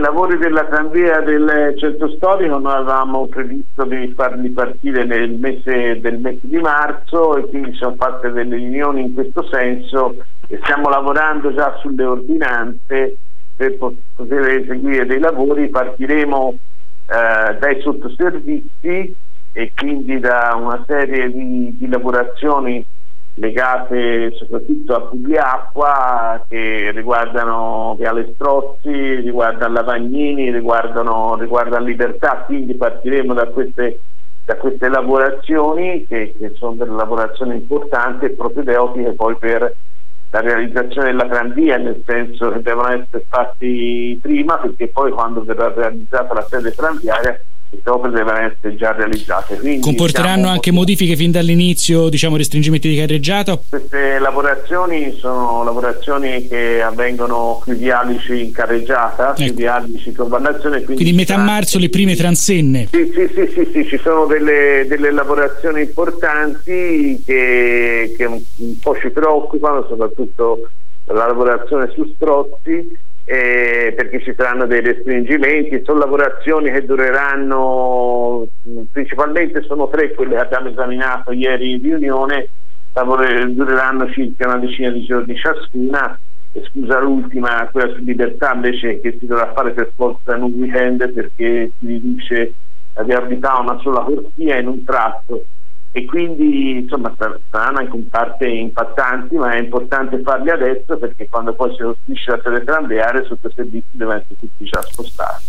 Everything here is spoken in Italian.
lavori della tranvia del centro storico noi avevamo previsto di farli partire nel mese di marzo, e quindi sono fatte delle riunioni in questo senso e stiamo lavorando già sulle ordinanze per poter eseguire dei lavori. Partiremo dai sottoservizi e quindi da una serie di lavorazioni legate soprattutto a Pugliacqua, che riguardano Viale Strozzi, riguardano Lavagnini, riguardano Libertà. Quindi partiremo da queste lavorazioni che sono delle lavorazioni importanti e propedeutiche poi per la realizzazione della tranvia, nel senso che devono essere fatti prima, perché poi quando verrà realizzata la sede tranviaria queste opere devono essere già realizzate. Quindi comporteranno anche modifiche fin dall'inizio, diciamo restringimenti di carreggiata? Queste lavorazioni sono lavorazioni che avvengono sui vialici in carreggiata, sui vialici in convannazione. Quindi metà marzo le prime transenne. Sì, ci sono delle lavorazioni importanti che un po' ci preoccupano, soprattutto la lavorazione su Strozzi, perché ci saranno dei restringimenti. Sono lavorazioni che dureranno, principalmente sono 3 quelle che abbiamo esaminato ieri in riunione, dureranno circa una decina di giorni ciascuna, esclusa l'ultima, quella su Libertà, invece, che si dovrà fare per forza in un weekend, perché si riduce la viabilità a una sola corsia in un tratto, e quindi insomma saranno anche in parte impattanti, ma è importante farli adesso, perché quando poi si costruisce la sede tranviaria sotto servizi devono essere tutti già spostati.